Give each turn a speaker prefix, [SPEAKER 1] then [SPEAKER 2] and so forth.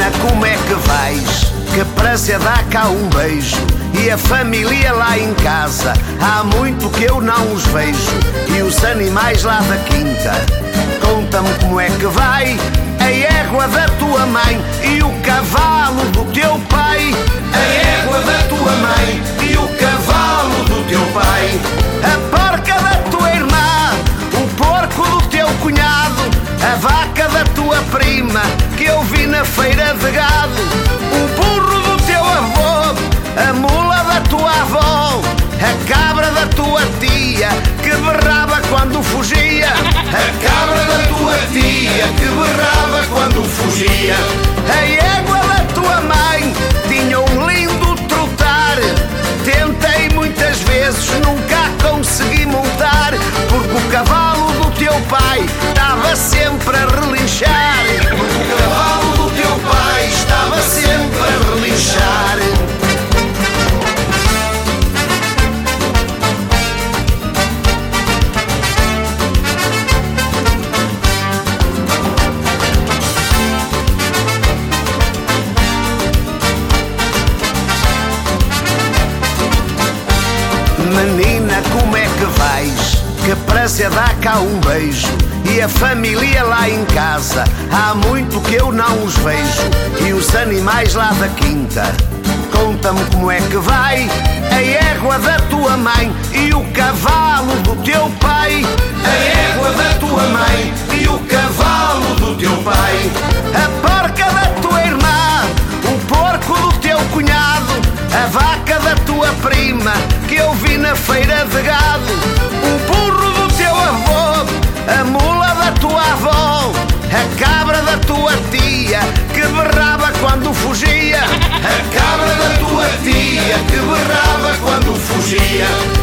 [SPEAKER 1] Menina, como é que vais? Que prazer dá cá um beijo. E a família lá em casa, há muito que eu não os vejo. E os animais lá da quinta, conta-me como é que vai a égua da tua mãe e o cavalo do teu pai. A égua da tua mãe e o cavalo do teu pai. A porca da tua irmã, o porco do teu cunhado, a vaca da tua prima que eu vi na feira de gado, o burro do teu avô, a mula da tua avó, a cabra da tua tia que berrava quando fugia. A cabra da tua tia que berrava quando fugia. A égua da tua mãe tinha um lindo trotar. Tentei muitas vezes, nunca consegui montar, porque o cavalo do teu pai estava sempre a relinchar. Porque o cavalo do teu pai estava sempre a relinchar. Menina, como é que vais? Que prazer dá cá um beijo. E a família lá em casa, há muito que eu não os vejo. E os animais lá da quinta, conta-me como é que vai a égua da tua mãe e o cavalo do teu pai. A égua da tua mãe e o cavalo do teu pai. A porca da tua irmã, o porco do teu cunhado, a vaca da tua prima que eu vi na feira de gado, o burro do teu avô, a mula da tua avó, a cabra da tua tia que berrava quando fugia. A cabra da tua tia que berrava quando fugia.